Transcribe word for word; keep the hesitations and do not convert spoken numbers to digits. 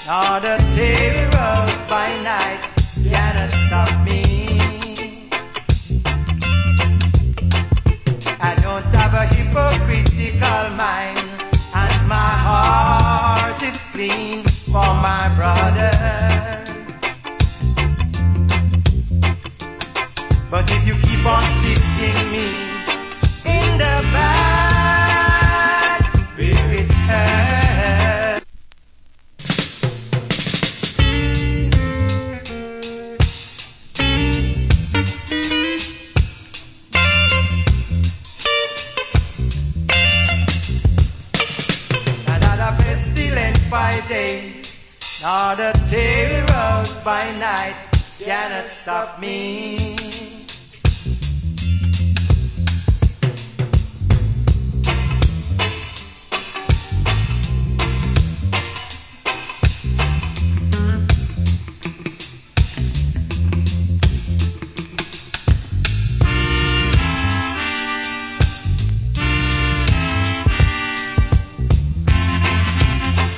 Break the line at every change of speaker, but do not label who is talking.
nor the terrors by night cannot stop me. I don't have a hypocritical mind, and my heart is clean for my brothers. But if you keep on sticking me in the back, will it hurt? Not a pestilence by days, nor the terrors by night cannot stop me.